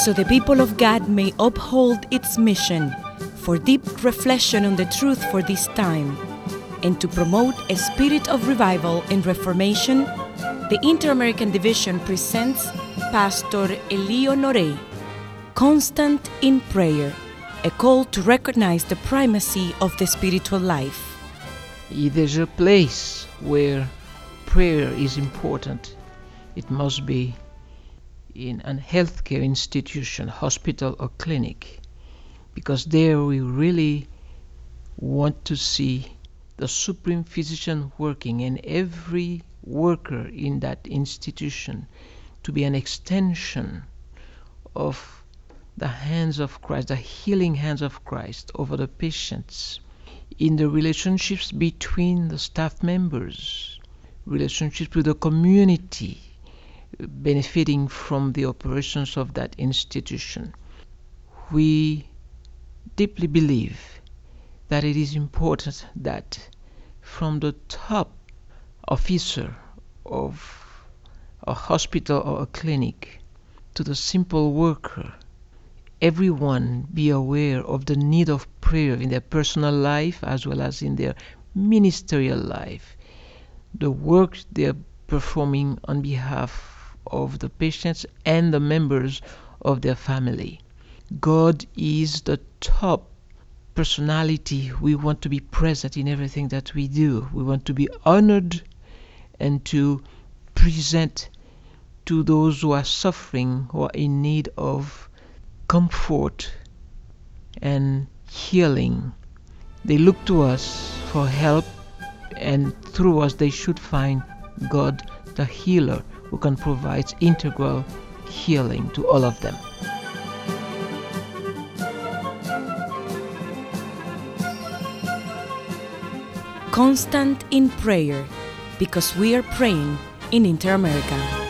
so the people of God may uphold its mission for deep reflection on the truth for this time, and to promote a spirit of revival and reformation, the Inter-American Division presents Pastor Elio Norey, Constant in Prayer, a call to recognize the primacy of the spiritual life. If there's a place where prayer is important, it must be in a healthcare institution, hospital or clinic, because there we really want to see the supreme physician working and every worker in that institution to be an extension of the hands of Christ, the healing hands of Christ over the patients, in the relationships between the staff members, relationships with the community benefiting from the operations of that institution. We deeply believe that it is important that from the top officer of a hospital or a clinic to the simple worker, everyone be aware of the need of prayer in their personal life as well as in their ministerial life, the work they are performing on behalf of the patients and the members of their family. God is the top personality. We want to be present in everything that we do. We want to be honored and to present to those who are suffering, who are in need of comfort and healing. They look to us for help, and through us they should find God the healer who can provide integral healing to all of them. Constant in Prayer, because we are praying in Inter-America.